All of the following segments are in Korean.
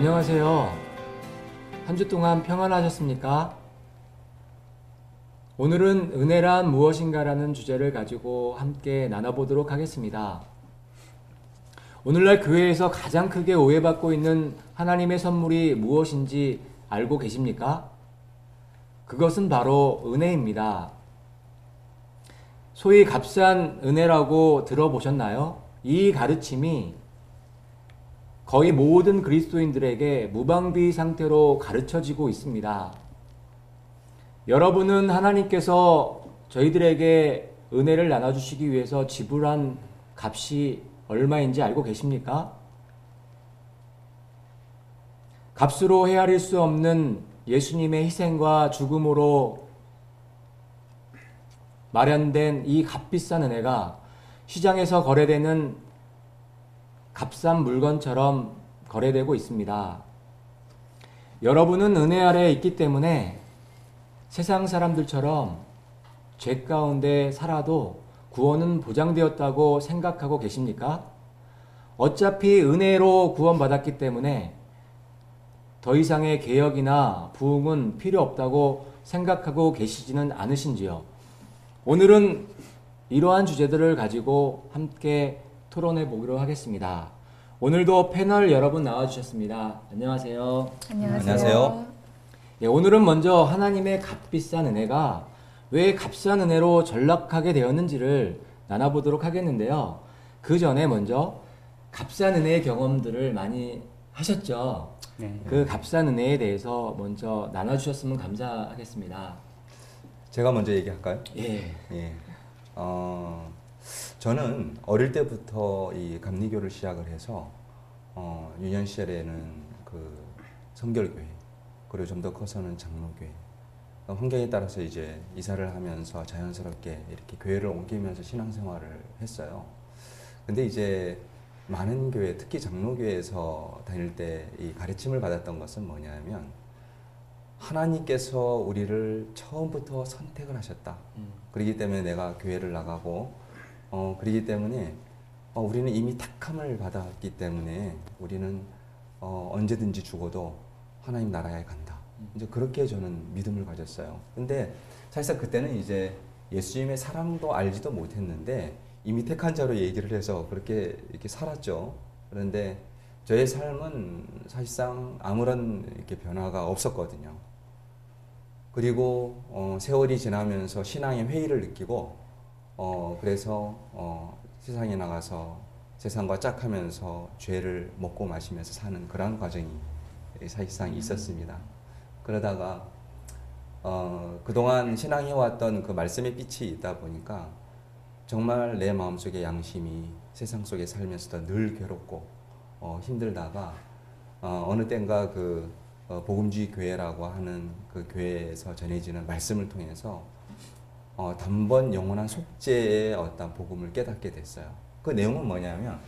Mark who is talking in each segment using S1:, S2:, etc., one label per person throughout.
S1: 안녕하세요. 한 주 동안 평안하셨습니까? 오늘은 은혜란 무엇인가라는 주제를 가지고 함께 나눠보도록 하겠습니다. 오늘날 교회에서 가장 크게 오해받고 있는 하나님의 선물이 무엇인지 알고 계십니까? 그것은 바로 은혜입니다. 소위 값싼 은혜라고 들어보셨나요? 이 가르침이 거의 모든 그리스도인들에게 무방비 상태로 가르쳐지고 있습니다. 여러분은 하나님께서 저희들에게 은혜를 나눠주시기 위해서 지불한 값이 얼마인지 알고 계십니까? 값으로 헤아릴 수 없는 예수님의 희생과 죽음으로 마련된 이 값비싼 은혜가 시장에서 거래되는 값싼 물건처럼 거래되고 있습니다. 여러분은 은혜 아래에 있기 때문에 세상 사람들처럼 죄 가운데 살아도 구원은 보장되었다고 생각하고 계십니까? 어차피 은혜로 구원받았기 때문에 더 이상의 개혁이나 부흥은 필요 없다고 생각하고 계시지는 않으신지요? 오늘은 이러한 주제들을 가지고 함께 토론해 보기로 하겠습니다. 오늘도 패널 여러분 나와주셨습니다. 안녕하세요.
S2: 안녕하세요.
S1: 예, 오늘은 먼저 하나님의 값비싼 은혜가 왜 값싼 은혜로 전락하게 되었는지를 나눠보도록 하겠는데요. 그 전에 먼저 값싼 은혜의 경험들을 많이 하셨죠?
S2: 네.
S1: 그 값싼 은혜에 대해서 먼저 나눠주셨으면 감사하겠습니다.
S2: 제가 먼저 얘기할까요?
S1: 예.
S2: 예. 저는 어릴 때부터 이 감리교를 시작을 해서 유년 시절에는 그 성결교회, 그리고 좀 더 커서는 장로교회. 환경에 따라서 이제 이사를 하면서 자연스럽게 이렇게 교회를 옮기면서 신앙생활을 했어요. 근데 이제 많은 교회, 특히 장로교회에서 다닐 때 이 가르침을 받았던 것은 뭐냐면, 하나님께서 우리를 처음부터 선택을 하셨다. 그렇기 때문에 내가 교회를 나가고, 그렇기 때문에 우리는 이미 택함을 받았기 때문에 우리는 언제든지 죽어도 하나님 나라에 간다. 이제 그렇게 저는 믿음을 가졌어요. 근데 사실상 그때는 이제 예수님의 사랑도 알지도 못했는데 이미 택한 자로 얘기를 해서 그렇게 이렇게 살았죠. 그런데 저의 삶은 사실상 아무런 이렇게 변화가 없었거든요. 그리고 세월이 지나면서 신앙의 회의를 느끼고 그래서 세상에 나가서 세상과 짝하면서 죄를 먹고 마시면서 사는 그런 과정이 사실상 있었습니다. 그러다가 그동안 신앙해왔던 그 말씀의 빛이 있다 보니까 정말 내 마음속의 양심이 세상 속에 살면서도 늘 괴롭고 힘들다가 어느 땐가 그 복음주의 교회라고 하는 그 교회에서 전해지는 말씀을 통해서 단번 영원한 속죄의 어떤 복음을 깨닫게 됐어요. 그 내용은 뭐냐면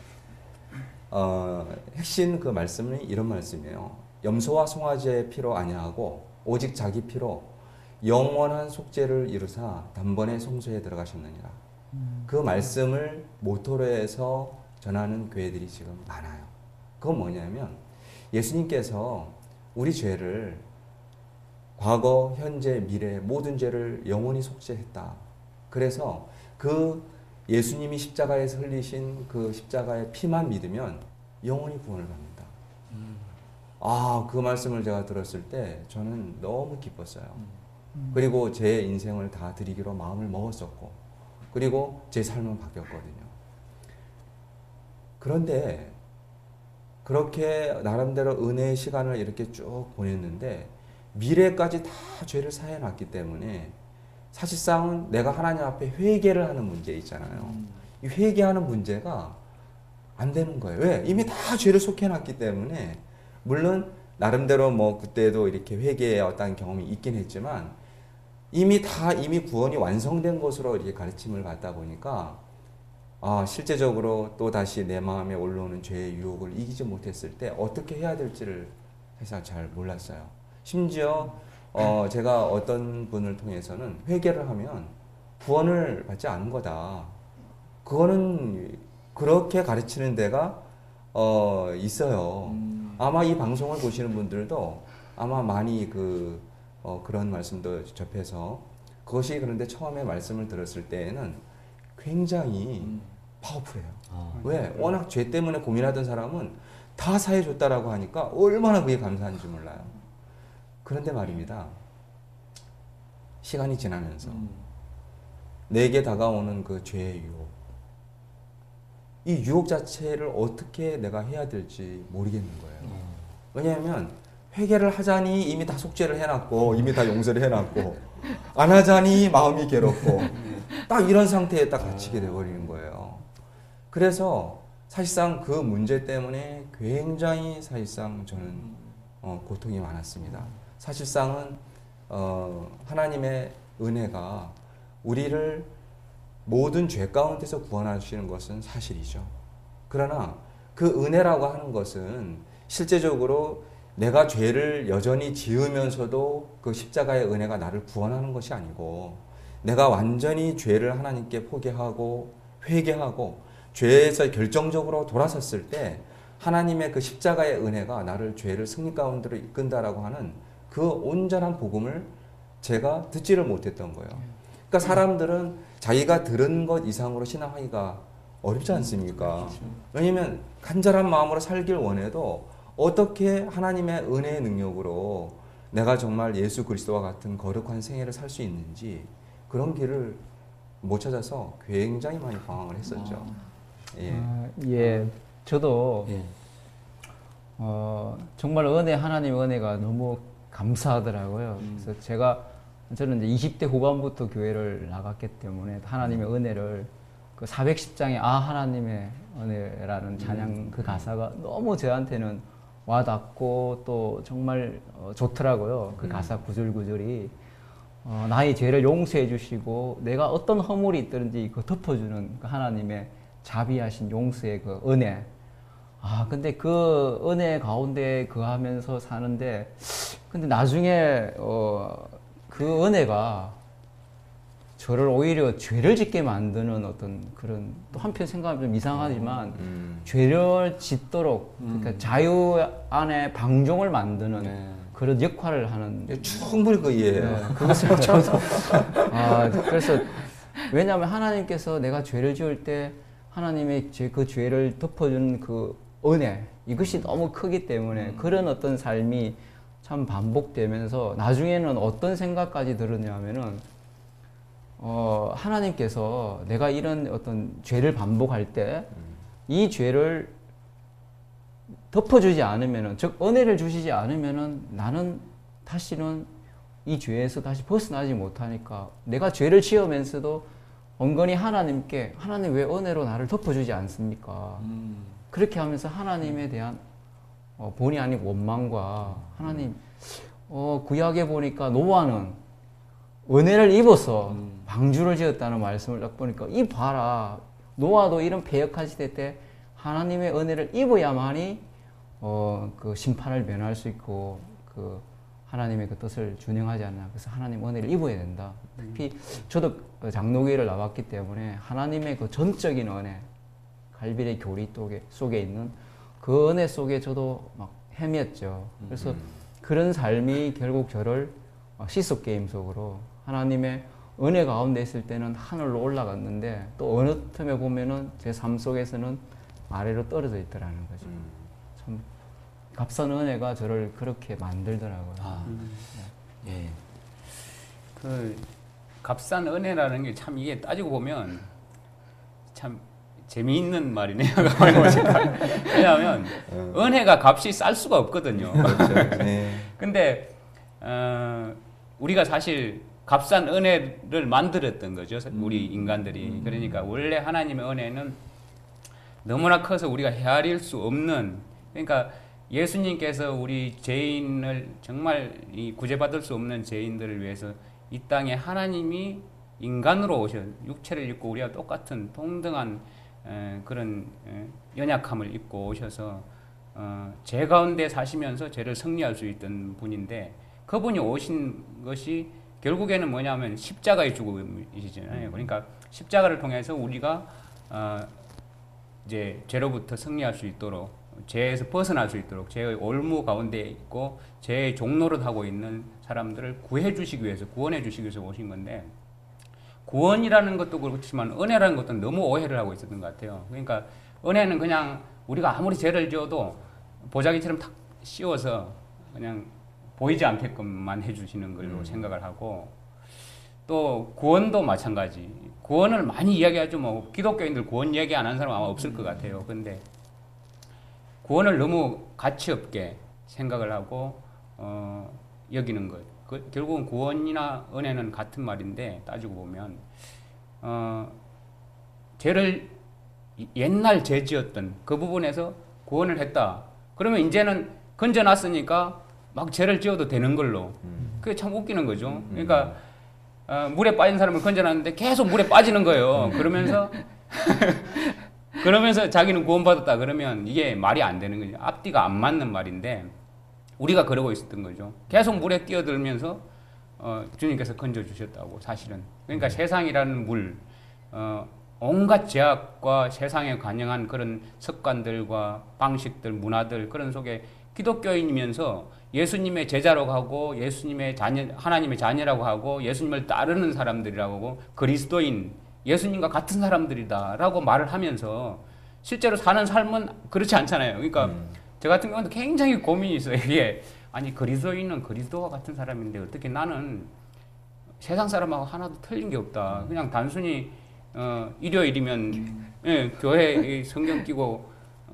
S2: 핵심 그 말씀은 이런 말씀이에요. 염소와 송아지의 피로 아니하고 오직 자기 피로 영원한 속죄를 이루사 단번에 성소에 들어가셨느니라. 그 말씀을 모토로 해서 전하는 교회들이 지금 많아요. 그건 뭐냐면 예수님께서 우리 죄를 과거, 현재, 미래 모든 죄를 영원히 속죄했다. 그래서 그 예수님이 십자가에서 흘리신 그 십자가의 피만 믿으면 영원히 구원을 받는다. 그 말씀을 제가 들었을 때 저는 너무 기뻤어요. 그리고 제 인생을 다 드리기로 마음을 먹었었고, 그리고 제 삶은 바뀌었거든요. 그런데 그렇게 나름대로 은혜의 시간을 이렇게 쭉 보냈는데 미래까지 다 죄를 사해놨기 때문에 사실상은 내가 하나님 앞에 회개를 하는 문제 있잖아요. 이 회개하는 문제가 안 되는 거예요. 왜? 이미 다 죄를 속해놨기 때문에. 물론 나름대로 뭐 그때도 이렇게 회개의 어떤 경험이 있긴 했지만 이미 구원이 완성된 것으로 이렇게 가르침을 받다 보니까 실제적으로 또 다시 내 마음에 올라오는 죄의 유혹을 이기지 못했을 때 어떻게 해야 될지를 사실 잘 몰랐어요. 심지어 제가 어떤 분을 통해서는 회개를 하면 구원을 받지 않은 거다. 그거는 그렇게 가르치는 데가 있어요. 아마 이 방송을 보시는 분들도 아마 많이 그런 말씀도 접해서 그것이 그런데 처음에 말씀을 들었을 때에는 굉장히 파워풀해요. 왜? 워낙 죄 때문에 고민하던 사람은 다 사해 줬다라고 하니까 얼마나 그게 감사한지 몰라요. 그런데 말입니다. 시간이 지나면서 내게 다가오는 그 죄의 유혹, 이 유혹 자체를 어떻게 내가 해야 될지 모르겠는 거예요. 왜냐하면 회개를 하자니 이미 다 속죄를 해놨고 이미 다 용서를 해놨고 안 하자니 마음이 괴롭고 딱 이런 상태에 딱 갇히게 돼버리는 거예요. 그래서 사실상 그 문제 때문에 굉장히 사실상 저는 고통이 많았습니다. 사실상은 하나님의 은혜가 우리를 모든 죄 가운데서 구원하시는 것은 사실이죠. 그러나 그 은혜라고 하는 것은 실제적으로 내가 죄를 여전히 지으면서도 그 십자가의 은혜가 나를 구원하는 것이 아니고 내가 완전히 죄를 하나님께 포기하고 회개하고 죄에서 결정적으로 돌아섰을 때 하나님의 그 십자가의 은혜가 나를 죄를 승리 가운데로 이끈다라고 하는 그 온전한 복음을 제가 듣지를 못했던 거예요. 그러니까 사람들은 자기가 들은 것 이상으로 신앙하기가 어렵지 않습니까? 왜냐하면 간절한 마음으로 살길 원해도 어떻게 하나님의 은혜의 능력으로 내가 정말 예수 그리스도와 같은 거룩한 생애를 살 수 있는지 그런 길을 못 찾아서 굉장히 많이 방황을 했었죠.
S3: 예. 저도
S1: 예.
S3: 정말 하나님의 은혜가 너무 감사하더라고요. 그래서 저는 이제 20대 후반부터 교회를 나갔기 때문에 하나님의 은혜를 그 410장의 하나님의 은혜라는 찬양 그 가사가 너무 저한테는 와닿고 또 정말 좋더라고요. 그 가사 구절구절이 나의 죄를 용서해 주시고 내가 어떤 허물이 있든지 그 덮어주는 그 하나님의 자비하신 용서의 그 은혜. 근데 그 은혜 가운데 거하면서 사는데 근데 나중에 그 은혜가 저를 오히려 죄를 짓게 만드는 어떤 그런 또 한편 생각하면 좀 이상하지만 죄를 짓도록 그러니까 자유 안에 방종을 만드는 그런 역할을 하는
S2: 충분히 그 이해해요.
S3: 그것을 저도 그래서 왜냐하면 하나님께서 내가 죄를 지을 때 하나님의 그 죄를 덮어주는 그 은혜 이것이 너무 크기 때문에 그런 어떤 삶이 참 반복되면서 나중에는 어떤 생각까지 들었냐면은 하나님께서 내가 이런 어떤 죄를 반복할 때 이 죄를 덮어주지 않으면은 즉 은혜를 주시지 않으면은 나는 다시는 이 죄에서 다시 벗어나지 못하니까 내가 죄를 지으면서도 은근히 하나님께 하나님 왜 은혜로 나를 덮어주지 않습니까? 그렇게 하면서 하나님에 대한 본의 아닌 원망과 하나님 구약에 보니까 노아는 은혜를 입어서 방주를 지었다는 말씀을 딱 보니까 이 봐라 노아도 이런 패역한 시대 때 하나님의 은혜를 입어야만이 그 심판을 면할 수 있고 그 하나님의 그 뜻을 준행하지 않나. 그래서 하나님 은혜를 입어야 된다. 특히 저도 장로교회를 나왔기 때문에 하나님의 그 전적인 은혜, 갈빌의 교리 속에 있는 그 은혜 속에 저도 막 헤맸죠. 그래서 그런 삶이 결국 저를 시속 게임 속으로 하나님의 은혜 가운데 있을 때는 하늘로 올라갔는데 또 어느 틈에 보면은 제 삶 속에서는 아래로 떨어져 있더라는 거죠. 참 값싼 은혜가 저를 그렇게 만들더라고요.
S1: 예.
S4: 그 값싼 은혜라는 게 참 이게 따지고 보면 참 재미있는 말이네요. 왜냐하면 은혜가 값이 쌀 수가 없거든요.
S2: 그렇죠. 네.
S4: 근데 우리가 사실 값싼 은혜를 만들었던 거죠. 우리 인간들이. 그러니까 원래 하나님의 은혜는 너무나 커서 우리가 헤아릴 수 없는, 그러니까 예수님께서 우리 죄인을 정말 이 구제받을 수 없는 죄인들을 위해서 이 땅에 하나님이 인간으로 오셔 육체를 입고 우리와 똑같은 동등한 그런 연약함을 입고 오셔서 죄 가운데 사시면서 죄를 승리할 수 있던 분인데, 그분이 오신 것이 결국에는 뭐냐면 십자가의 죽음이시잖아요. 그러니까 십자가를 통해서 우리가 이제 죄로부터 승리할 수 있도록 죄에서 벗어날 수 있도록 죄의 올무 가운데 있고 죄의 종노릇 하고 있는 사람들을 구해 주시기 위해서, 구원해 주시기 위해서 오신 건데, 구원이라는 것도 그렇지만 은혜라는 것도 너무 오해를 하고 있었던 것 같아요. 그러니까 은혜는 그냥 우리가 아무리 죄를 지어도 보자기처럼 탁 씌워서 그냥 보이지 않게끔만 해주시는 걸로 생각을 하고, 또 구원도 마찬가지. 구원을 많이 이야기하죠. 뭐 기독교인들 구원 이야기 안 하는 사람 아마 없을 것 같아요. 근데 구원을 너무 가치 없게 생각을 하고 여기는 것. 결국은 구원이나 은혜는 같은 말인데, 따지고 보면 죄를 옛날 죄 지었던 그 부분에서 구원을 했다. 그러면 이제는 건져놨으니까 막 죄를 지어도 되는 걸로. 그게 참 웃기는 거죠. 그러니까 물에 빠진 사람을 건져놨는데 계속 물에 빠지는 거예요. 그러면서 자기는 구원받았다 그러면 이게 말이 안 되는 거죠. 앞뒤가 안 맞는 말인데, 우리가 그러고 있었던 거죠. 계속 물에 뛰어들면서 주님께서 건져주셨다고, 사실은. 그러니까 세상이라는 물, 온갖 제약과 세상에 관영한 그런 습관들과 방식들, 문화들, 그런 속에 기독교인이면서 예수님의 제자라고 하고, 예수님의 자녀, 하나님의 자녀라고 하고, 예수님을 따르는 사람들이라고 하고, 그리스도인, 예수님과 같은 사람들이다라고 말을 하면서 실제로 사는 삶은 그렇지 않잖아요. 그러니까 저 같은 경우는 굉장히 고민이 있어요. 이게 아니, 그리스도인은 그리스도와 같은 사람인데 어떻게 나는 세상 사람하고 하나도 틀린 게 없다. 그냥 단순히 일요일이면 교회 성경 끼고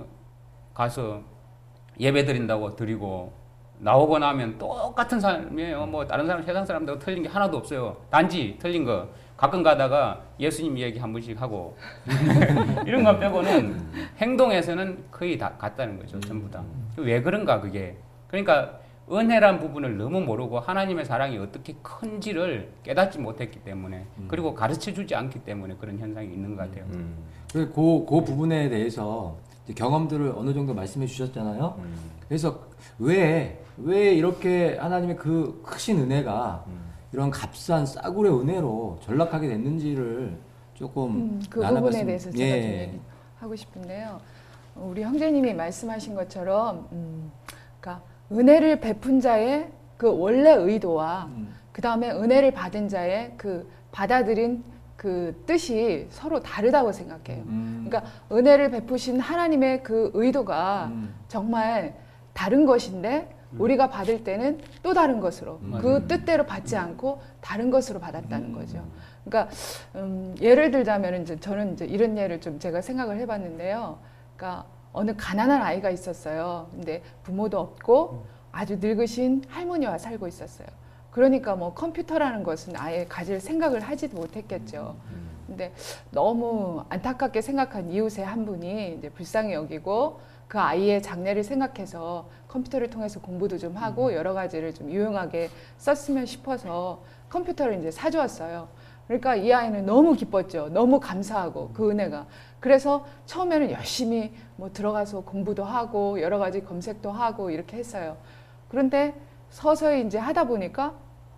S4: 가서 예배 드린다고 드리고 나오고 나면 똑같은 삶이에요. 뭐 다른 사람, 세상 사람들하고 틀린 게 하나도 없어요. 단지 틀린 거 가끔 가다가 예수님 이야기 한 번씩 하고 이런 것 빼고는 행동에서는 거의 다 같다는 거죠. 전부 다. 왜 그런가 그게. 그러니까 은혜란 부분을 너무 모르고 하나님의 사랑이 어떻게 큰지를 깨닫지 못했기 때문에, 그리고 가르쳐주지 않기 때문에 그런 현상이 있는 것 같아요.
S1: 그 부분에 대해서 경험들을 어느 정도 말씀해 주셨잖아요. 그래서 왜 이렇게 하나님의 그 크신 은혜가 이런 값싼 싸구려 은혜로 전락하게 됐는지를 조금
S5: 그 부분에 대해서 제가 좀 얘기하고 싶은데요. 우리 형제님이 말씀하신 것처럼 그러니까 은혜를 베푼 자의 그 원래 의도와 그 다음에 은혜를 받은 자의 그 받아들인 그 뜻이 서로 다르다고 생각해요. 그러니까 은혜를 베푸신 하나님의 그 의도가 정말 다른 것인데, 우리가 받을 때는 또 다른 것으로, 그 뜻대로 받지 않고 다른 것으로 받았다는 거죠. 그러니까 예를 들자면 이제 저는 이제 이런 예를 좀 제가 생각을 해봤는데요. 그러니까 어느 가난한 아이가 있었어요. 근데 부모도 없고 아주 늙으신 할머니와 살고 있었어요. 그러니까 뭐 컴퓨터라는 것은 아예 가질 생각을 하지도 못했겠죠. 근데 너무 안타깝게 생각한 이웃의 한 분이 이제 불쌍히 여기고 그 아이의 장래를 생각해서 컴퓨터를 통해서 공부도 좀 하고 여러 가지를 좀 유용하게 썼으면 싶어서 컴퓨터를 이제 사주었어요. 그러니까 이 아이는 너무 기뻤죠. 너무 감사하고 그 은혜가. 그래서 처음에는 열심히 뭐 들어가서 공부도 하고 여러 가지 검색도 하고 이렇게 했어요. 그런데 서서히 이제 하다 보니까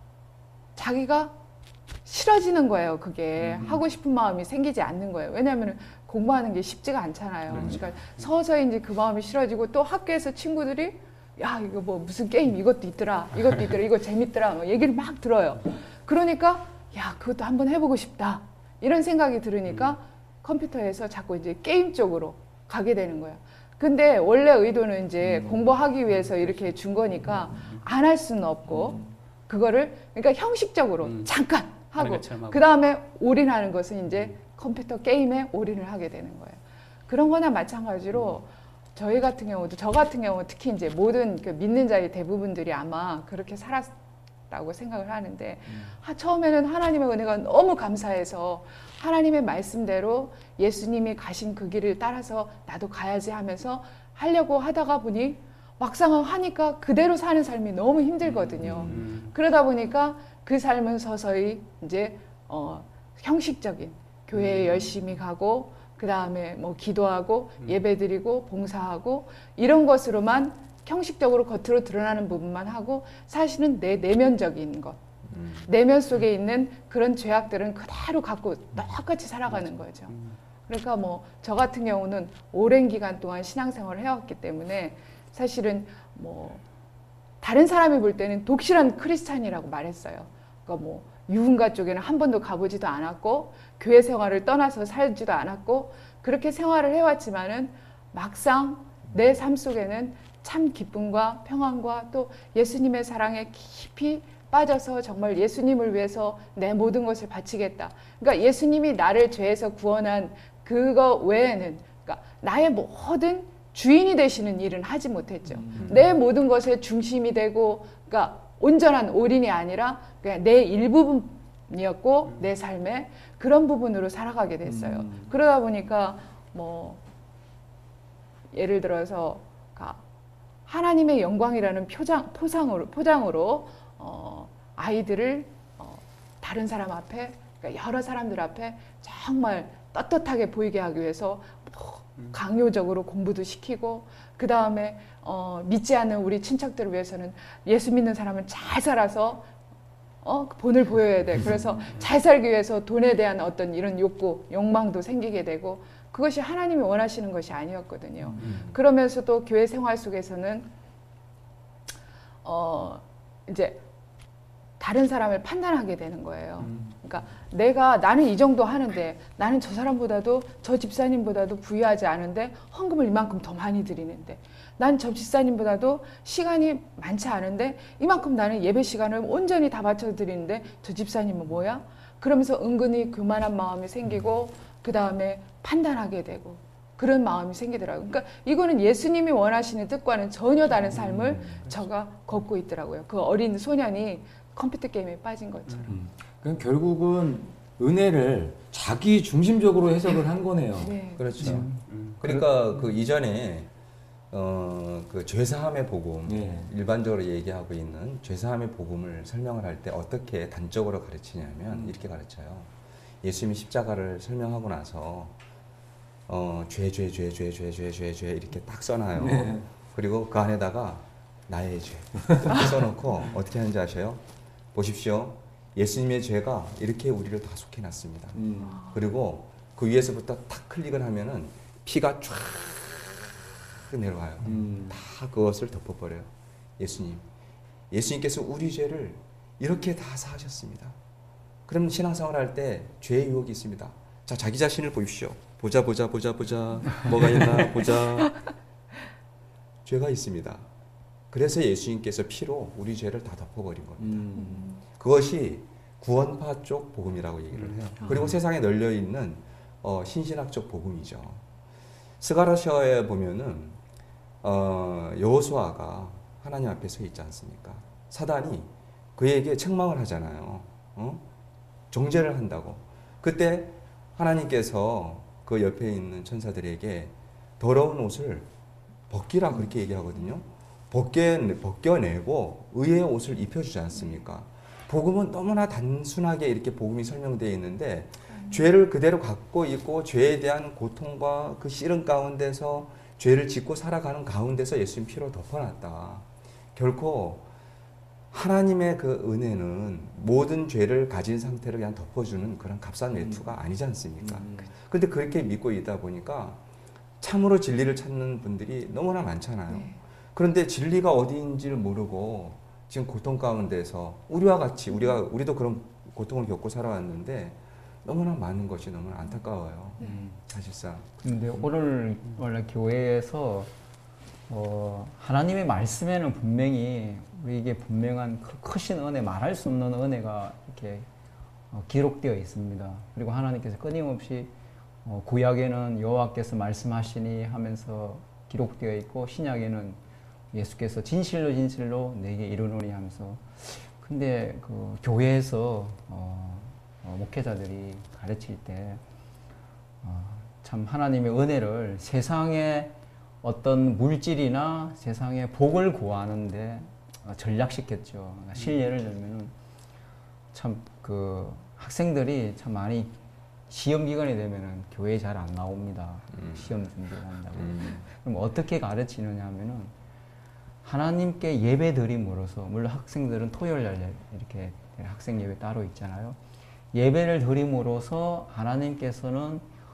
S5: 자기가 싫어지는 거예요. 그게 하고 싶은 마음이 생기지 않는 거예요. 왜냐하면 공부하는 게 쉽지가 않잖아요. 그러니까 서서히 이제 그 마음이 싫어지고, 또 학교에서 친구들이 야 이거 뭐 무슨 게임 이것도 있더라, 이거 재밌더라, 뭐 얘기를 막 들어요. 그러니까 야 그것도 한번 해보고 싶다 이런 생각이 들으니까 컴퓨터에서 자꾸 이제 게임 쪽으로 가게 되는 거예요. 근데 원래 의도는 이제 공부하기 위해서 이렇게 준 거니까 안 할 수는 없고, 그거를 그러니까 형식적으로 잠깐 하고 그 다음에 올인하는 것은 이제 컴퓨터 게임에 올인을 하게 되는 거예요. 그런 거나 마찬가지로 저희 같은 경우도, 저 같은 경우 특히 이제 모든 그 믿는 자의 대부분들이 아마 그렇게 살았다고 생각을 하는데, 처음에는 하나님의 은혜가 너무 감사해서 하나님의 말씀대로 예수님이 가신 그 길을 따라서 나도 가야지 하면서 하려고 하다가 보니 막상 하니까 그대로 사는 삶이 너무 힘들거든요. 그러다 보니까 그 삶은 서서히 이제 형식적인 교회에 열심히 가고, 그 다음에 뭐 기도하고 예배드리고 봉사하고 이런 것으로만 형식적으로 겉으로 드러나는 부분만 하고, 사실은 내 내면적인 것, 내면 속에 있는 그런 죄악들은 그대로 갖고 똑같이 살아가는 거죠. 그러니까 뭐 저 같은 경우는 오랜 기간 동안 신앙생활을 해왔기 때문에 사실은 뭐 다른 사람이 볼 때는 독실한 크리스찬이라고 말했어요. 그러니까 뭐 유흥가 쪽에는 한 번도 가보지도 않았고 교회 생활을 떠나서 살지도 않았고 그렇게 생활을 해왔지만은 막상 내 삶 속에는 참 기쁨과 평안과 또 예수님의 사랑에 깊이 빠져서 정말 예수님을 위해서 내 모든 것을 바치겠다. 그러니까 예수님이 나를 죄에서 구원한 그거 외에는 그러니까 나의 모든 주인이 되시는 일은 하지 못했죠. 내 모든 것의 중심이 되고 그러니까 온전한 올인이 아니라 그냥 내 일부분이었고 내 삶의 그런 부분으로 살아가게 됐어요. 그러다 보니까 뭐 예를 들어서 하나님의 영광이라는 포장으로 아이들을 다른 사람 앞에 그러니까 여러 사람들 앞에 정말 떳떳하게 보이게 하기 위해서 강요적으로 공부도 시키고 그 다음에 믿지 않는 우리 친척들을 위해서는 예수 믿는 사람은 잘 살아서 본을 보여야 돼. 그래서 잘 살기 위해서 돈에 대한 어떤 이런 욕구, 욕망도 생기게 되고 그것이 하나님이 원하시는 것이 아니었거든요. 그러면서도 교회 생활 속에서는 이제 다른 사람을 판단하게 되는 거예요. 그러니까 나는 이 정도 하는데 나는 저 사람보다도 저 집사님보다도 부유하지 않은데 헌금을 이만큼 더 많이 드리는데 난 저 집사님보다도 시간이 많지 않은데 이만큼 나는 예배 시간을 온전히 다 바쳐 드리는데 저 집사님은 뭐야? 그러면서 은근히 교만한 마음이 생기고 그 다음에 판단하게 되고 그런 마음이 생기더라고요. 그러니까 이거는 예수님이 원하시는 뜻과는 전혀 다른 삶을 저가 걷고 있더라고요. 그 어린 소년이 컴퓨터 게임에 빠진 것처럼.
S1: 그럼 결국은 은혜를 자기 중심적으로 해석을 한 거네요.
S5: 네.
S2: 그렇죠. 그러니까 그 이전에 그 죄사함의 복음
S1: 네.
S2: 일반적으로 얘기하고 있는 죄사함의 복음을 설명을 할 때 어떻게 단적으로 가르치냐면 이렇게 가르쳐요. 예수님이 십자가를 설명하고 나서 죄 이렇게 딱 써놔요.
S1: 네.
S2: 그리고 그 안에다가 나의 죄 써놓고 어떻게 하는지 아셔요? 보십시오. 예수님의 죄가 이렇게 우리를 다 속해놨습니다. 그리고 그 위에서부터 탁 클릭을 하면은 피가 쫙 내려와요. 다 그것을 덮어버려요. 예수님께서 우리 죄를 이렇게 다 사하셨습니다. 그럼 신앙생활 할 때 죄의 유혹이 있습니다. 자, 자기 자신을 보십시오. 보자. 뭐가 있나 보자. 죄가 있습니다. 그래서 예수님께서 피로 우리 죄를 다 덮어버린 겁니다. 그것이 구원파 쪽 복음이라고 얘기를 해요. 그리고 세상에 널려 있는 신신학적 복음이죠. 스가랴서에 보면은 여호수아가 하나님 앞에 서 있지 않습니까? 사단이 그에게 책망을 하잖아요. 정죄를 한다고. 그때 하나님께서 그 옆에 있는 천사들에게 더러운 옷을 벗기라 그렇게 얘기하거든요. 벗겨내고 의의 옷을 입혀주지 않습니까? 복음은 너무나 단순하게 이렇게 복음이 설명되어 있는데 죄를 그대로 갖고 있고 죄에 대한 고통과 그 씨름 가운데서 죄를 짓고 살아가는 가운데서 예수님 피로 덮어놨다. 결코 하나님의 그 은혜는 모든 죄를 가진 상태를 그냥 덮어주는 그런 값싼 외투가 아니지 않습니까? 그런데 그렇게 믿고 있다 보니까 참으로 진리를 찾는 분들이 너무나 많잖아요.
S5: 네.
S2: 그런데 진리가 어디인지를 모르고 지금 고통 가운데서 우리와 같이 우리도 그런 고통을 겪고 살아왔는데 너무나 많은 것이 너무나 안타까워요. 사실상.
S3: 근데 오늘 원래 교회에서 하나님의 말씀에는 분명히 우리에게 분명한 크신 은혜, 말할 수 없는 은혜가 이렇게 기록되어 있습니다. 그리고 하나님께서 끊임없이 구약에는 여호와께서 말씀하시니 하면서 기록되어 있고 신약에는 예수께서 진실로 내게 이르노니 하면서 근데 그 교회에서 목회자들이 가르칠 때 참 하나님의 은혜를 세상의 어떤 물질이나 세상의 복을 구하는데 전락시켰죠. 그러니까 실례를 들면은 참 그 학생들이 참 많이 시험 기간이 되면은 교회 잘 안 나옵니다. 시험 준비를 한다고. 그럼 어떻게 가르치느냐 하면은 하나님께 예배 드림으로써 물론 학생들은 토요일 날 이렇게 학생 예배 따로 있잖아요. 예배를 드림으로써 하나님께서는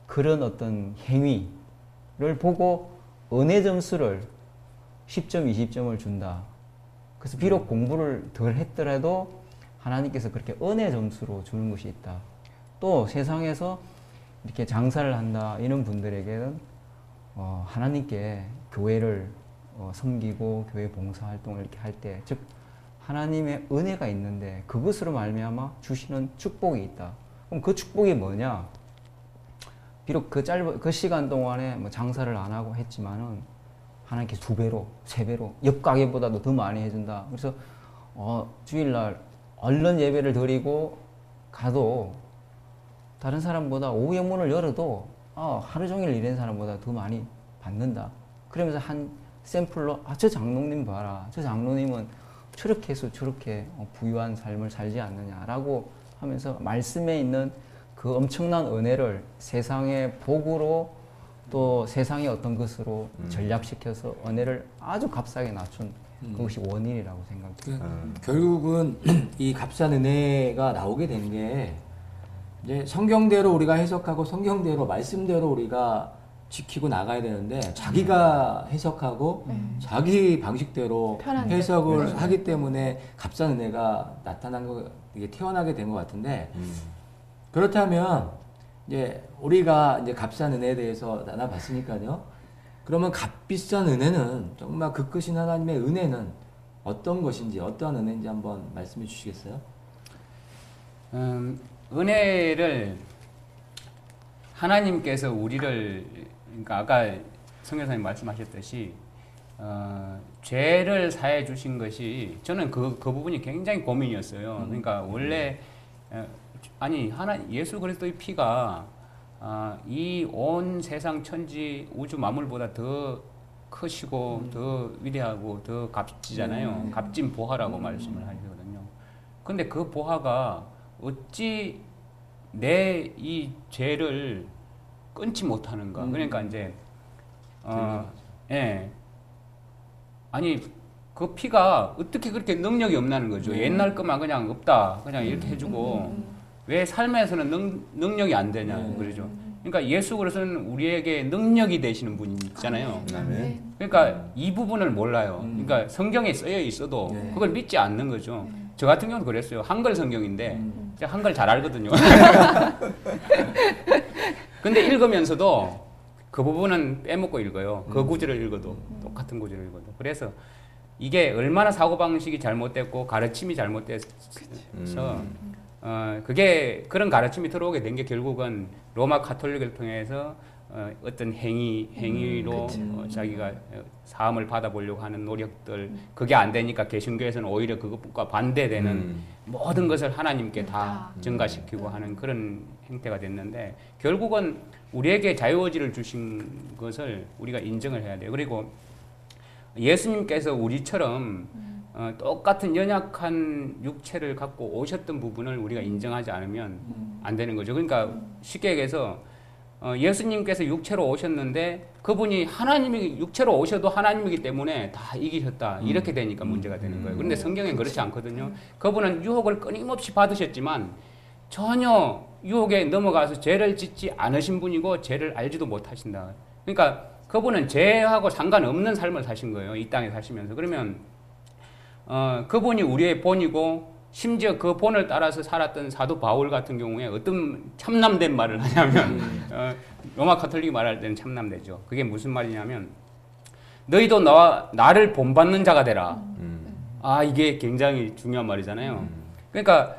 S3: 그런 어떤 행위를 보고 은혜 점수를 10점, 20점을 준다. 그래서 비록 공부를 덜 했더라도 하나님께서 그렇게 은혜 점수로 주는 것이 있다. 또 세상에서 이렇게 장사를 한다 이런 분들에게는 하나님께 교회를 섬기고 교회 봉사활동을 이렇게 할 때, 즉 하나님의 은혜가 있는데 그것으로 말미암아 주시는 축복이 있다. 그럼 그 축복이 뭐냐? 비록 그 짧은 그 시간 동안에 뭐 장사를 안 하고 했지만은 하나님께서 2배로, 3배로 옆 가게보다도 더 많이 해준다. 그래서 주일날 얼른 예배를 드리고 가도 다른 사람보다 오후에 문을 열어도 하루 종일 일한 사람보다 더 많이 받는다. 그러면서 한 샘플로 저 장로님 봐라. 저 장로님은 저렇게 해서 저렇게 부유한 삶을 살지 않느냐라고 하면서 말씀에 있는 그 엄청난 은혜를 세상의 복으로 또 세상의 어떤 것으로 전략시켜서 은혜를 아주 값싸게 낮춘 그것이 원인이라고 생각합니다.
S1: 결국은 이 값싼 은혜가 나오게 된 게 이제 성경대로 우리가 해석하고 성경대로 말씀대로 우리가 지키고 나가야 되는데 자기가 해석하고 자기 방식대로
S5: 편한
S1: 해석을
S5: 대로.
S1: 하기 때문에 값싼 은혜가 나타난 거, 이게 태어나게 된 것 같은데 그렇다면 이제 우리가 이제 값싼 은혜에 대해서 나눠봤으니까요. 그러면 값비싼 은혜는 정말 그 크신 하나님의 은혜는 어떤 것인지 어떠한 은혜인지 한번 말씀해 주시겠어요?
S4: 은혜를 하나님께서 우리를, 그러니까 아까 성교사님 말씀하셨듯이 죄를 사해 주신 것이, 저는 그 부분이 굉장히 고민이었어요. 그러니까 원래 예수 그리스도의 피가 이 온 세상 천지 우주 만물보다 더 크시고 더 위대하고 더 값지잖아요. 값진 보화라고 말씀을 하시거든요. 근데 그 보화가 어찌 내 이 죄를 끊지 못하는가? 그러니까 이제 아니 그 피가 어떻게 그렇게 능력이 없나는 거죠. 옛날 것만 그냥 없다, 그냥 이렇게 해주고 왜 삶에서는 능력이 안 되냐 그러죠. 그러니까 예수 그리스도는 우리에게 능력이 되시는 분이잖아요. 그러니까 이 부분을 몰라요. 그러니까 성경에 쓰여 있어도 그걸 믿지 않는 거죠. 저 같은 경우는 그랬어요. 한글 성경인데 제가 한글 잘 알거든요. 근데 읽으면서도 그 부분은 빼먹고 읽어요. 그 구절을 읽어도 똑같은 구절을 읽어도. 그래서 이게 얼마나 사고방식이 잘못됐고 가르침이 잘못돼서 그게 그런 가르침이 들어오게 된 게 결국은 로마 가톨릭을 통해서 어떤 행위로 자기가 사함을 받아보려고 하는 노력들, 그게 안 되니까 개신교에서는 오히려 그것과 반대되는 모든 것을 하나님께 다 전가시키고 하는 그런 행태가 됐는데, 결국은 우리에게 자유의지를 주신 것을 우리가 인정을 해야 돼요. 그리고 예수님께서 우리처럼 똑같은 연약한 육체를 갖고 오셨던 부분을 우리가 인정하지 않으면 안 되는 거죠. 그러니까 쉽게 얘기해서 예수님께서 육체로 오셨는데 그분이 하나님이 육체로 오셔도 하나님이기 때문에 다 이기셨다, 이렇게 되니까 문제가 되는 거예요. 그런데 성경엔 그렇지 않거든요. 그분은 유혹을 끊임없이 받으셨지만 전혀 유혹에 넘어가서 죄를 짓지 않으신 분이고 죄를 알지도 못하신다. 그러니까 그분은 죄하고 상관없는 삶을 사신 거예요. 이 땅에 사시면서. 그러면 그분이 우리의 본이고, 심지어 그 본을 따라서 살았던 사도 바울 같은 경우에 어떤 참남된 말을 하냐면 로마 가톨릭이 말할 때는 참남되죠. 그게 무슨 말이냐면 너희도 나를 본받는 자가 되라. 이게 굉장히 중요한 말이잖아요. 그러니까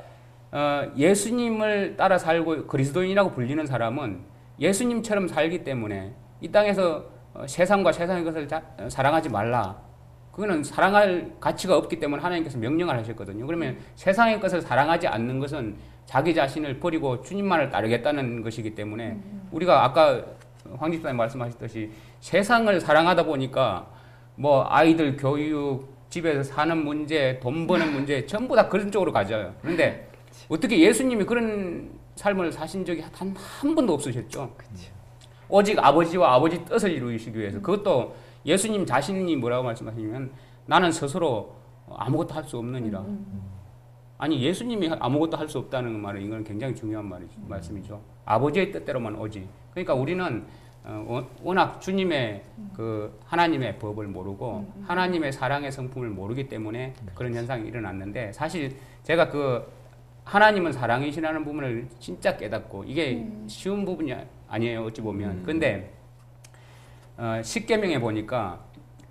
S4: 예수님을 따라 살고 그리스도인이라고 불리는 사람은 예수님처럼 살기 때문에 이 땅에서 세상과 세상의 것을 사랑하지 말라. 그거는 사랑할 가치가 없기 때문에 하나님께서 명령을 하셨거든요. 그러면 세상의 것을 사랑하지 않는 것은 자기 자신을 버리고 주님만을 따르겠다는 것이기 때문에 우리가 아까 황 집사님 말씀하셨듯이 세상을 사랑하다 보니까 뭐 아이들 교육, 집에서 사는 문제, 돈 버는 문제 전부 다 그런 쪽으로 가져요. 그런데 어떻게 예수님이 그런 삶을 사신 적이 단 한 번도 없으셨죠. 오직 아버지와 아버지 뜻을 이루시기 위해서. 그것도 예수님 자신이 뭐라고 말씀하시냐면 나는 스스로 아무것도 할 수 없느니라. 아니 예수님이 아무것도 할 수 없다는 말은 이건 굉장히 중요한 말씀이죠. 아버지의 뜻대로만 오지. 그러니까 우리는 워낙 주님의 그 하나님의 법을 모르고 하나님의 사랑의 성품을 모르기 때문에 그런 현상이 일어났는데, 사실 제가 그 하나님은 사랑이시라는 부분을 진짜 깨닫고, 이게 쉬운 부분이 아니에요 어찌 보면. 근데 십계명에 보니까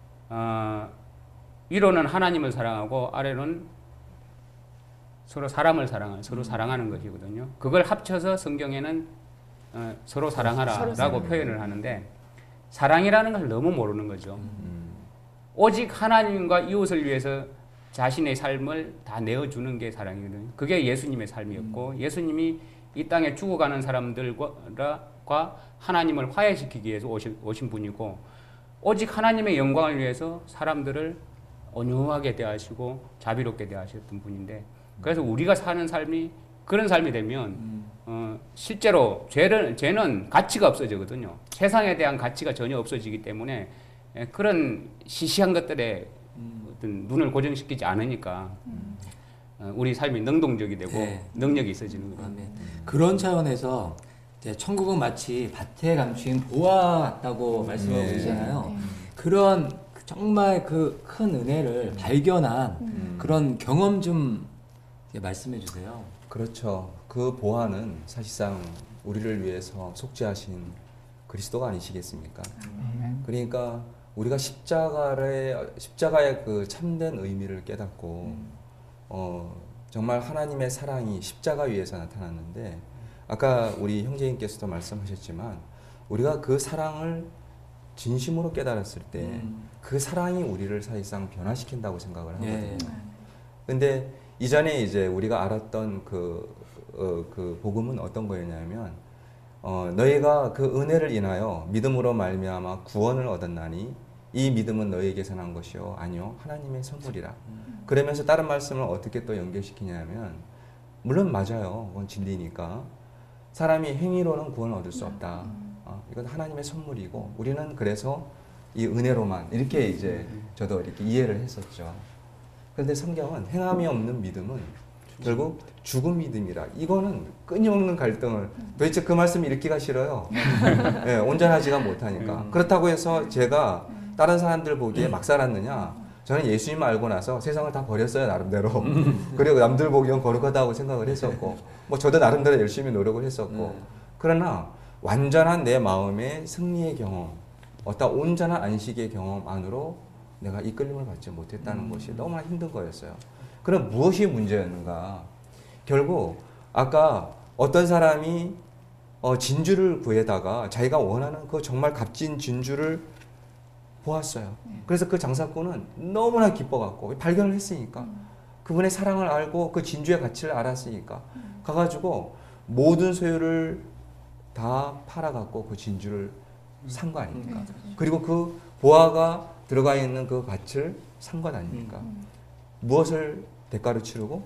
S4: 위로는 하나님을 사랑하고 아래로는 서로 사람을 사랑하는, 서로 사랑하는 것이거든요. 그걸 합쳐서 성경에는 서로 사랑하라라고 표현을 하는데, 사랑이라는 걸 너무 모르는 거죠. 오직 하나님과 이웃을 위해서 자신의 삶을 다 내어주는 게 사랑이거든요. 그게 예수님의 삶이었고, 예수님이 이 땅에 죽어가는 사람들과 하나님을 화해시키기 위해서 오신 분이고, 오직 하나님의 영광을 위해서 사람들을 온유하게 대하시고 자비롭게 대하셨던 분인데, 그래서 우리가 사는 삶이 그런 삶이 되면 실제로 죄는 가치가 없어지거든요. 세상에 대한 가치가 전혀 없어지기 때문에 그런 시시한 것들에 어떤 눈을 고정시키지 않으니까 우리 삶이 능동적이 되고
S1: 네.
S4: 능력이 있어지는 거예요.
S1: 아멘. 그런 차원에서 이제 천국은 마치 밭에 감추인 보화 같다고 말씀하고
S2: 네.
S1: 계시잖아요. 그런 정말 그 큰 은혜를 발견한 그런 경험 좀 말씀해 주세요.
S2: 그렇죠. 그 보화는 사실상 우리를 위해서 속죄하신 그리스도가 아니시겠습니까? 그러니까 우리가 십자가의 그 참된 의미를 깨닫고 정말 하나님의 사랑이 십자가 위에서 나타났는데, 아까 우리 형제님께서도 말씀하셨지만 우리가 그 사랑을 진심으로 깨달았을 때 그 사랑이 우리를 사실상 변화시킨다고 생각을 하거든요. 근데 이전에 이제 우리가 알았던 그 복음은 어떤 거였냐면, 너희가 그 은혜를 인하여 믿음으로 말미암아 구원을 얻었나니 이 믿음은 너희에게서 난 것이요 아니요 하나님의 선물이라. 그러면서 다른 말씀을 어떻게 또 연결시키냐면, 물론 맞아요. 그건 진리니까. 사람이 행위로는 구원을 얻을 수 없다. 이건 하나님의 선물이고, 우리는 그래서 이 은혜로만, 이렇게 이제 저도 이렇게 이해를 했었죠. 그런데 성경은 행함이 없는 믿음은 결국 죽은 믿음이라. 이거는 끊임없는 갈등을, 도대체 그 말씀 읽기가 싫어요. 네, 온전하지가 못하니까. 그렇다고 해서 제가 다른 사람들 보기에 막 살았느냐? 저는 예수님 알고 나서 세상을 다 버렸어요, 나름대로. 그리고 남들 보기엔 거룩하다고 생각을 했었고, 뭐 저도 나름대로 열심히 노력을 했었고. 그러나 완전한 내 마음의 승리의 경험, 어떤 온전한 안식의 경험 안으로 내가 이끌림을 받지 못했다는 것이 너무나 힘든 거였어요. 그럼 무엇이 문제였는가? 결국 아까 어떤 사람이 진주를 구해다가 자기가 원하는 그 정말 값진 진주를 보았어요. 그래서 그 장사꾼은 너무나 기뻐갖고, 발견을 했으니까, 그분의 사랑을 알고 그 진주의 가치를 알았으니까 가가지고 모든 소유를 다 팔아갖고 그 진주를 산 거 아닙니까? 그리고 그 보화가 들어가 있는 그 밭을 산 것 아닙니까? 무엇을 대가로 치르고?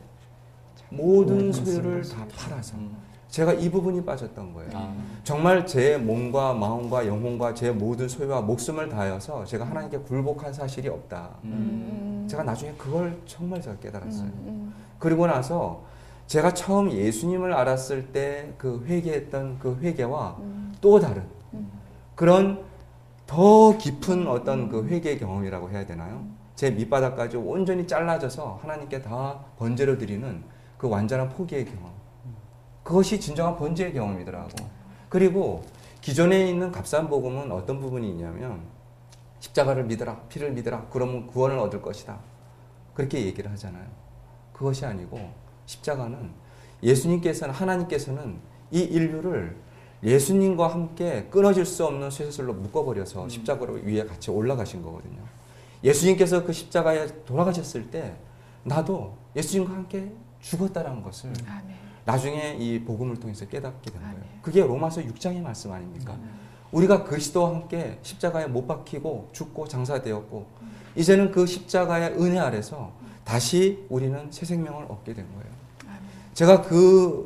S2: 모든 소유를 다 팔아서. 제가 이 부분이 빠졌던 거예요. 정말 제 몸과 마음과 영혼과 제 모든 소유와 목숨을 다하여서 제가 하나님께 굴복한 사실이 없다. 제가 나중에 그걸 정말 제가 깨달았어요. 그리고 나서 제가 처음 예수님을 알았을 때 그 회개했던 그 회개와 또 다른 그런 더 깊은 어떤 그 회개의 경험이라고 해야 되나요? 제 밑바닥까지 온전히 잘라져서 하나님께 다 번제로 드리는 그 완전한 포기의 경험. 그것이 진정한 번제의 경험이더라고. 그리고 기존에 있는 값싼 복음은 어떤 부분이 있냐면, 십자가를 믿어라, 피를 믿어라, 그러면 구원을 얻을 것이다. 그렇게 얘기를 하잖아요. 그것이 아니고, 십자가는 예수님께서는, 하나님께서는 이 인류를 예수님과 함께 끊어질 수 없는 쇠사슬로 묶어버려서 십자가로 위에 같이 올라가신 거거든요. 예수님께서 그 십자가에 돌아가셨을 때 나도 예수님과 함께 죽었다는 것을 나중에 이 복음을 통해서 깨닫게 된 거예요. 그게 로마서 6장의 말씀 아닙니까? 우리가 그리스도와 함께 십자가에 못 박히고 죽고 장사되었고, 이제는 그 십자가의 은혜 아래서 다시 우리는 새 생명을 얻게 된 거예요. 제가 그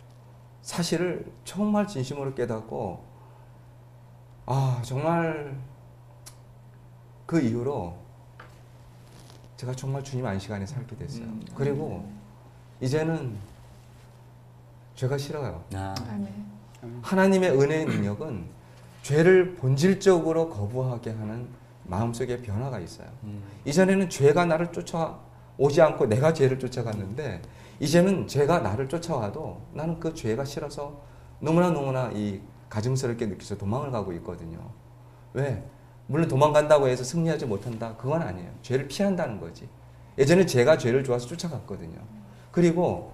S2: 사실을 정말 진심으로 깨닫고, 정말 그 이후로 제가 정말 주님 안식 안에 살게 됐어요. 그리고 이제는 죄가 싫어요.
S1: 아,
S5: 아멘.
S2: 하나님의 은혜의 능력은 죄를 본질적으로 거부하게 하는 마음속에 변화가 있어요. 이전에는 죄가 나를 쫓아오지 않고 내가 죄를 쫓아갔는데 이제는 죄가 나를 쫓아와도 나는 그 죄가 싫어서 너무나 이 가증스럽게 느껴서 도망을 가고 있거든요. 왜? 물론 도망간다고 해서 승리하지 못한다. 그건 아니에요. 죄를 피한다는 거지. 예전에 제가 죄를 좋아서 쫓아갔거든요. 그리고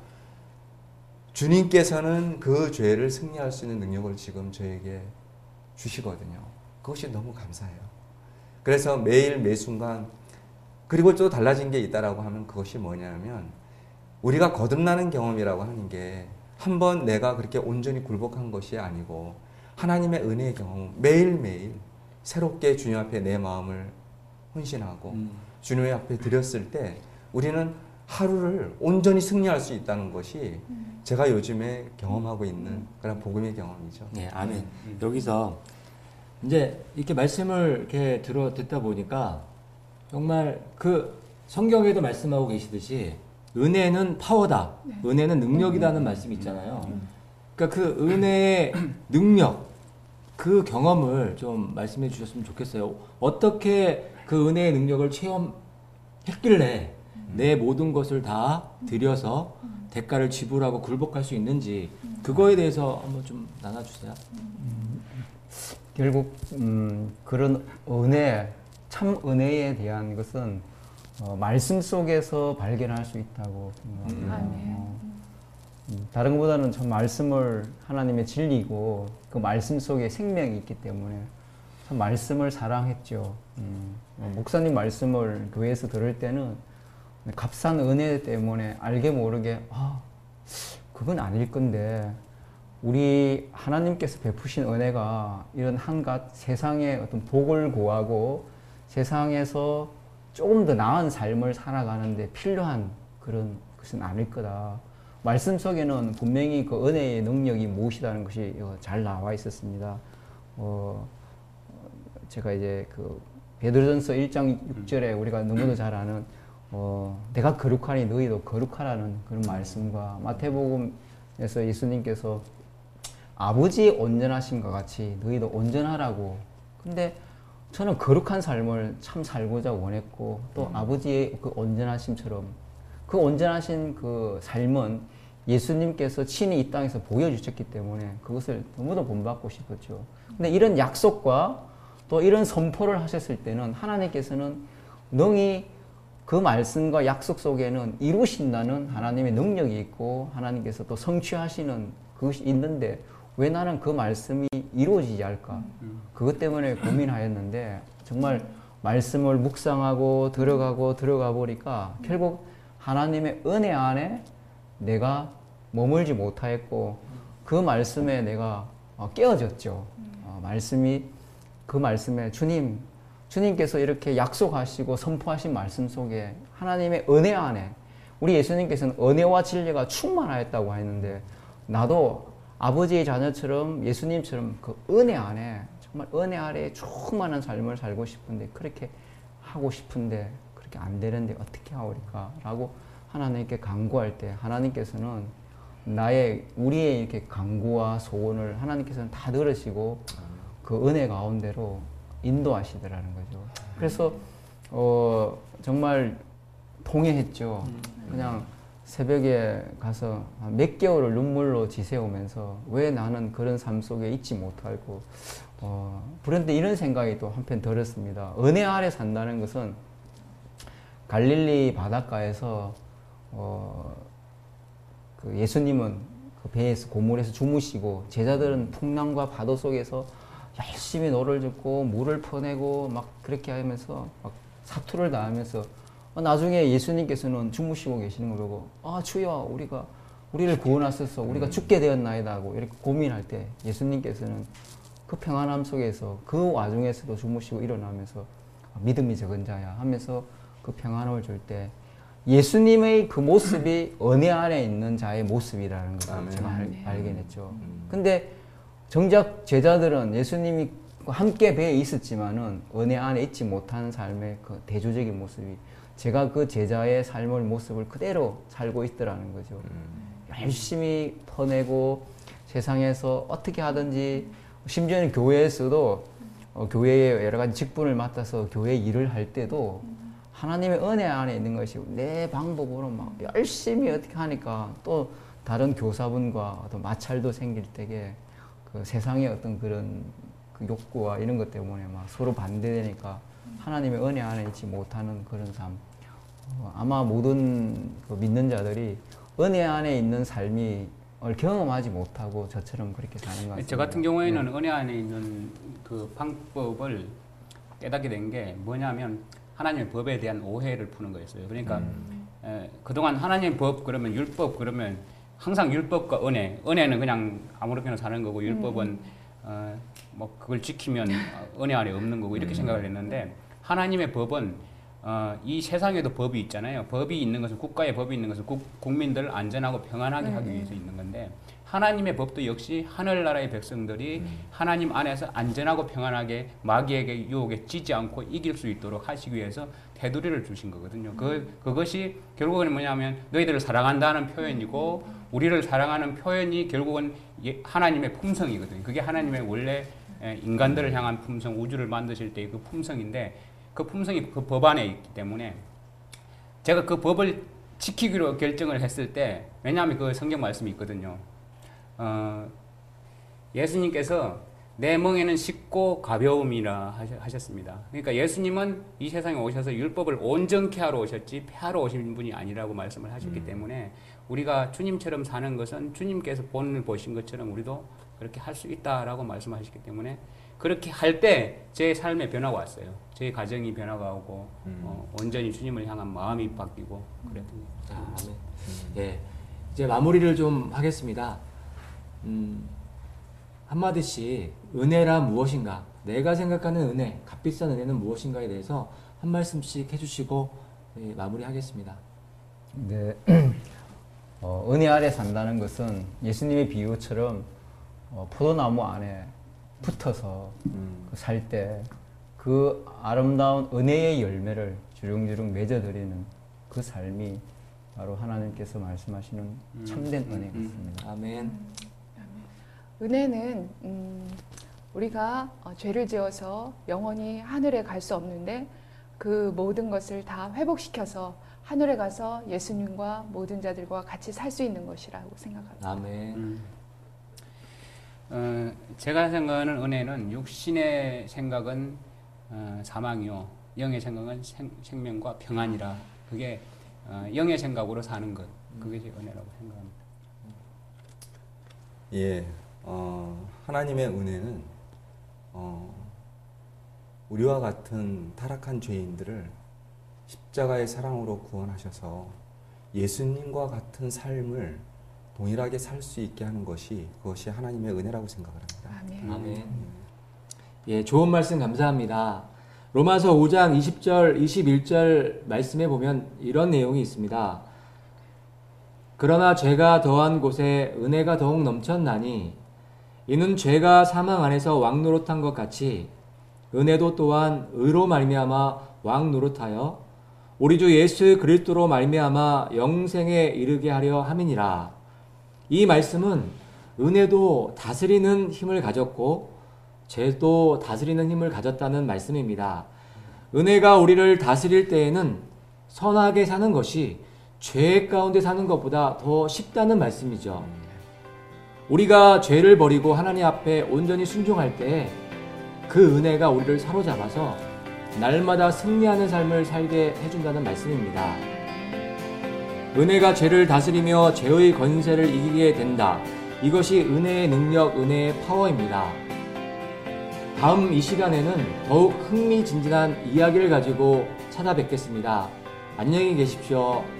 S2: 주님께서는 그 죄를 승리할 수 있는 능력을 지금 저에게 주시거든요. 그것이 너무 감사해요. 그래서 매일 매순간 그리고 또 달라진 게 있다라고 하면 그것이 뭐냐면 우리가 거듭나는 경험이라고 하는 게 한 번 내가 그렇게 온전히 굴복한 것이 아니고 하나님의 은혜의 경험 매일매일 새롭게 주님 앞에 내 마음을 헌신하고 주님 앞에 드렸을 때 우리는 하루를 온전히 승리할 수 있다는 것이 제가 요즘에 경험하고 있는 그런 복음의 경험이죠.
S1: 네, 아멘. 여기서 이제 이렇게 말씀을 이렇게 듣다 보니까 정말 그 성경에도 말씀하고 계시듯이 은혜는 파워다, 은혜는 능력이다는 말씀이 있잖아요. 그러니까 그 은혜의 능력, 그 경험을 좀 말씀해 주셨으면 좋겠어요. 어떻게 그 은혜의 능력을 체험했길래 내 모든 것을 다 들여서 대가를 지불하고 굴복할 수 있는지 그거에 대해서 한번 좀 나눠주세요.
S3: 결국 그런 은혜, 참 은혜에 대한 것은 말씀 속에서 발견할 수 있다고 생각합니다.
S5: 아멘.
S3: 다른 것보다는 참 말씀을 하나님의 진리고 그 말씀 속에 생명이 있기 때문에 참 말씀을 사랑했죠. 목사님 말씀을 교회에서 들을 때는 값싼 은혜 때문에 알게 모르게 그건 아닐 건데 우리 하나님께서 베푸신 은혜가 이런 한갓 세상의 어떤 복을 구하고 세상에서 조금 더 나은 삶을 살아가는데 필요한 그런 것은 아닐 거다. 말씀 속에는 분명히 그 은혜의 능력이 무엇이라는 것이 잘 나와 있었습니다. 제가 이제 그 베드로전서 1장 6절에 우리가 너무도 잘 아는 내가 거룩하니 너희도 거룩하라는 그런 말씀과 마태복음에서 예수님께서 아버지의 온전하심과 같이 너희도 온전하라고. 근데 저는 거룩한 삶을 참 살고자 원했고 또 아버지의 그 온전하심처럼 그 온전하신 그 삶은 예수님께서 친히 이 땅에서 보여주셨기 때문에 그것을 너무도 본받고 싶었죠. 근데 이런 약속과 또 이런 선포를 하셨을 때는 하나님께서는 능히 그 말씀과 약속 속에는 이루신다는 하나님의 능력이 있고 하나님께서 또 성취하시는 그것이 있는데 왜 나는 그 말씀이 이루어지지 않을까? 그것 때문에 고민하였는데 정말 말씀을 묵상하고 들어가 보니까 결국 하나님의 은혜 안에 내가 머물지 못하였고 그 말씀에 내가 깨어졌죠. 그 말씀에 주님께서 이렇게 약속하시고 선포하신 말씀 속에 하나님의 은혜 안에 우리 예수님께서는 은혜와 진리가 충만하였다고 했는데 나도 아버지의 자녀처럼 예수님처럼 그 은혜 안에 정말 은혜 아래에 충만한 삶을 살고 싶은데 그렇게 하고 싶은데 그렇게 안 되는데 어떻게 하오리까 라고 하나님께 간구할 때 하나님께서는 우리의 이렇게 간구와 소원을 하나님께서는 다 들으시고 그 은혜 가운데로 인도하시더라는 거죠. 그래서 정말 통회했죠. 그냥 새벽에 가서 몇 개월을 눈물로 지새우면서 왜 나는 그런 삶 속에 있지 못하고 그런데 이런 생각이 또 한편 들었습니다. 은혜 아래 산다는 것은 갈릴리 바닷가에서 그 예수님은 그 배에서 고물에서 주무시고 제자들은 풍랑과 파도 속에서 열심히 노를 젓고 물을 퍼내고 막 그렇게 하면서 막 사투를 다하면서 나중에 예수님께서는 주무시고 계시는 걸 보고 주여 우리를 구원하소서 우리가 죽게 되었나이다 하고 이렇게 고민할 때 예수님께서는 그 평안함 속에서 그 와중에서도 주무시고 일어나면서 믿음이 적은 자야 하면서 그 평안함을 줄 때 예수님의 그 모습이 은혜 안에 있는 자의 모습이라는 것을 제가 발견했죠. 근데 정작 제자들은 예수님이 함께 배에 있었지만은 은혜 안에 있지 못한 삶의 그 대조적인 모습이 제가 그 제자의 삶을 모습을 그대로 살고 있더라는 거죠. 열심히 퍼내고 세상에서 어떻게 하든지 심지어는 교회에서도 교회의 여러 가지 직분을 맡아서 교회 일을 할 때도 하나님의 은혜 안에 있는 것이 내 방법으로 막 열심히 어떻게 하니까 또 다른 교사분과 어떤 마찰도 생길 때에 그 세상의 어떤 그런 그 욕구와 이런 것 때문에 막 서로 반대되니까 하나님의 은혜 안에 있지 못하는 그런 삶. 아마 모든 그 믿는 자들이 은혜 안에 있는 삶이 경험하지 못하고 저처럼 그렇게 사는 것 같습니다.
S4: 저 같은 경우에는 은혜 안에 있는 그 방법을 깨닫게 된 게 뭐냐면 하나님의 법에 대한 오해를 푸는 거였어요. 그러니까 그동안 하나님의 법 그러면 율법 그러면 항상 율법과 은혜는 그냥 아무렇게나 사는 거고 율법은 뭐 그걸 지키면 은혜 안에 없는 거고 이렇게 생각을 했는데 하나님의 법은 이 세상에도 법이 있잖아요. 법이 있는 것은 국가의 법이 있는 것은 국민들을 안전하고 평안하게 하기 위해서 있는 건데 하나님의 법도 역시 하늘나라의 백성들이 하나님 안에서 안전하고 평안하게 마귀에게 유혹에 찌지 않고 이길 수 있도록 하시기 위해서 테두리를 주신 거거든요. 그것이 결국은 뭐냐면 너희들을 사랑한다는 표현이고 우리를 사랑하는 표현이 결국은 하나님의 품성이거든요. 그게 하나님의 원래 인간들을 향한 품성, 우주를 만드실 때의 그 품성인데 그 품성이 그 법 안에 있기 때문에 제가 그 법을 지키기로 결정을 했을 때 왜냐하면 그 성경 말씀이 있거든요. 예수님께서 내 멍에는 쉽고 가벼움이라 하셨습니다. 그러니까 예수님은 이 세상에 오셔서 율법을 온전케 하러 오셨지 폐하러 오신 분이 아니라고 말씀을 하셨기 때문에 우리가 주님처럼 사는 것은 주님께서 본을 보신 것처럼 우리도 그렇게 할 수 있다라고 말씀하셨기 때문에 그렇게 할 때 제 삶에 변화가 왔어요. 제 가정이 변화가 오고 온전히 주님을 향한 마음이 바뀌고 그랬던 거예요.
S1: 아멘. 예, 이제 마무리를 좀 하겠습니다. 한마디씩 은혜란 무엇인가, 내가 생각하는 은혜, 값비싼 은혜는 무엇인가에 대해서 한 말씀씩 해주시고 예, 마무리하겠습니다.
S3: 네, 은혜 아래 산다는 것은 예수님의 비유처럼 포도나무 안에 붙어서 살 때 그 아름다운 은혜의 열매를 주렁주렁 맺어드리는 그 삶이 바로 하나님께서 말씀하시는 참된 은혜 같습니다.
S1: 아멘.
S5: 은혜는 우리가 죄를 지어서 영원히 하늘에 갈 수 없는데 그 모든 것을 다 회복시켜서 하늘에 가서 예수님과 모든 자들과 같이 살 수 있는 것이라고 생각합니다.
S1: 아멘.
S4: 제가 생각하는 은혜는 육신의 생각은 사망이요 영의 생각은 생명과 평안이라 그게 영의 생각으로 사는 것 그것이 은혜라고 생각합니다.
S2: 예, 하나님의 은혜는 우리와 같은 타락한 죄인들을 십자가의 사랑으로 구원하셔서 예수님과 같은 삶을 동일하게 살 수 있게 하는 그것이 하나님의 은혜라고 생각을 합니다.
S5: 아멘.
S1: 아멘. 예, 좋은 말씀 감사합니다. 로마서 5장 20절, 21절 말씀에 보면 이런 내용이 있습니다. 그러나 죄가 더한 곳에 은혜가 더욱 넘쳤나니 이는 죄가 사망 안에서 왕노릇한 것 같이 은혜도 또한 의로 말미암아 왕노릇하여 우리 주 예수 그리스도로 말미암아 영생에 이르게 하려 함이니라. 이 말씀은 은혜도 다스리는 힘을 가졌고 죄도 다스리는 힘을 가졌다는 말씀입니다. 은혜가 우리를 다스릴 때에는 선하게 사는 것이 죄 가운데 사는 것보다 더 쉽다는 말씀이죠. 우리가 죄를 버리고 하나님 앞에 온전히 순종할 때 그 은혜가 우리를 사로잡아서 날마다 승리하는 삶을 살게 해준다는 말씀입니다. 은혜가 죄를 다스리며 죄의 권세를 이기게 된다. 이것이 은혜의 능력, 은혜의 파워입니다. 다음 이 시간에는 더욱 흥미진진한 이야기를 가지고 찾아뵙겠습니다. 안녕히 계십시오.